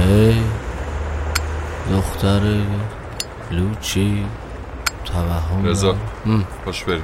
هی دختر لوچی توهم رضا باش بریم.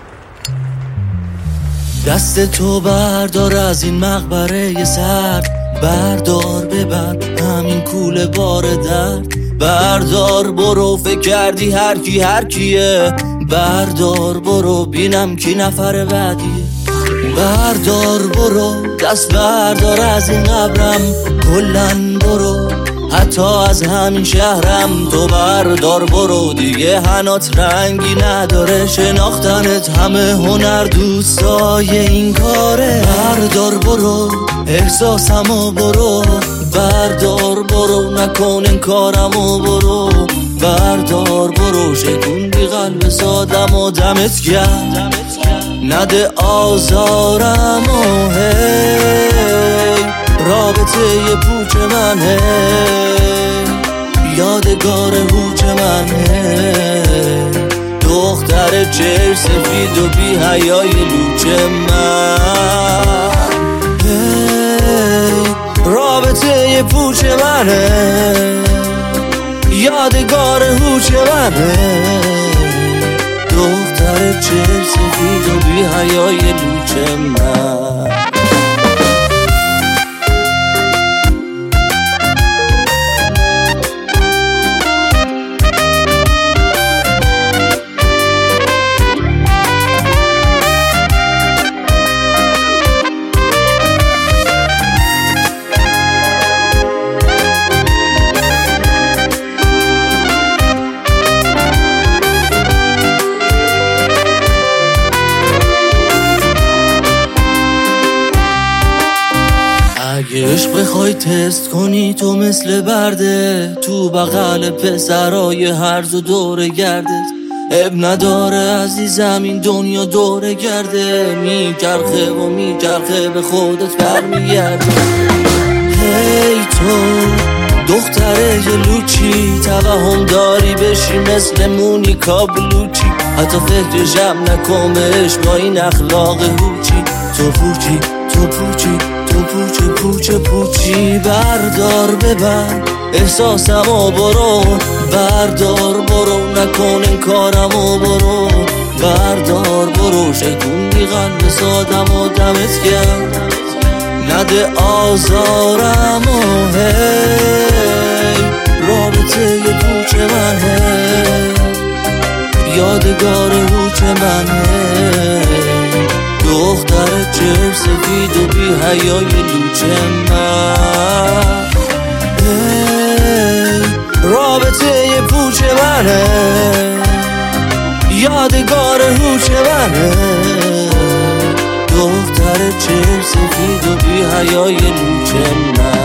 دست تو بردار از این مقبره سرد، بردار ببر همین کوله بار درد، بردار برو فکر کردی هر کیه، بردار برو بینم کی نفر بعدیه، بردار برو دست بردار از این قبرم، کلن برو حتی از همین شهرم، تو بردار برو دیگه هنات رنگی نداره، شناختنت همه هنر دوستای این کاره، بردار برو احساسمو برو، بردار برو نکن این کارمو برو، بردار برو شکوندی قلب سادم و دمت گرم، نده آزارمو هی، رابطه ی پوچ منه، یادگار هوچ منه، دختر چهر سفید و بی حیای لوچ من، رابطه ی پوچ منه، یادگار هوچ منه، دختر چهر سفید و بی حیای لوچ من. اگه عشق بخوای تست کنی تو مثل برده، تو بغل پسرای هرز و دوره گردت، اب نداره عزیزم این دنیا دوره گرده، میچرخه و میچرخه به خودت برمیگرده، هی تو دختره لوچی توهم داری بشی مثل مونیکا بلوچی، حتی فکرشم نکن بهش با این اخلاق هوچی، تو پوچی تو پوچی تو پوچی، بردار ببر احساسمو برو، بردار برو نکن این کارمو برو، بردار برو شکوندی قلب سادم و دمت گرم، نده آزارمو هی، رابطه ی پوچ منه، یادگار هوچ منه، دختر چهر سفید و بی حیای لوچ من، رابطه ی پوچ منه، یادگار هوچ منه، دختر چهر سفید و بی حیای لوچ من.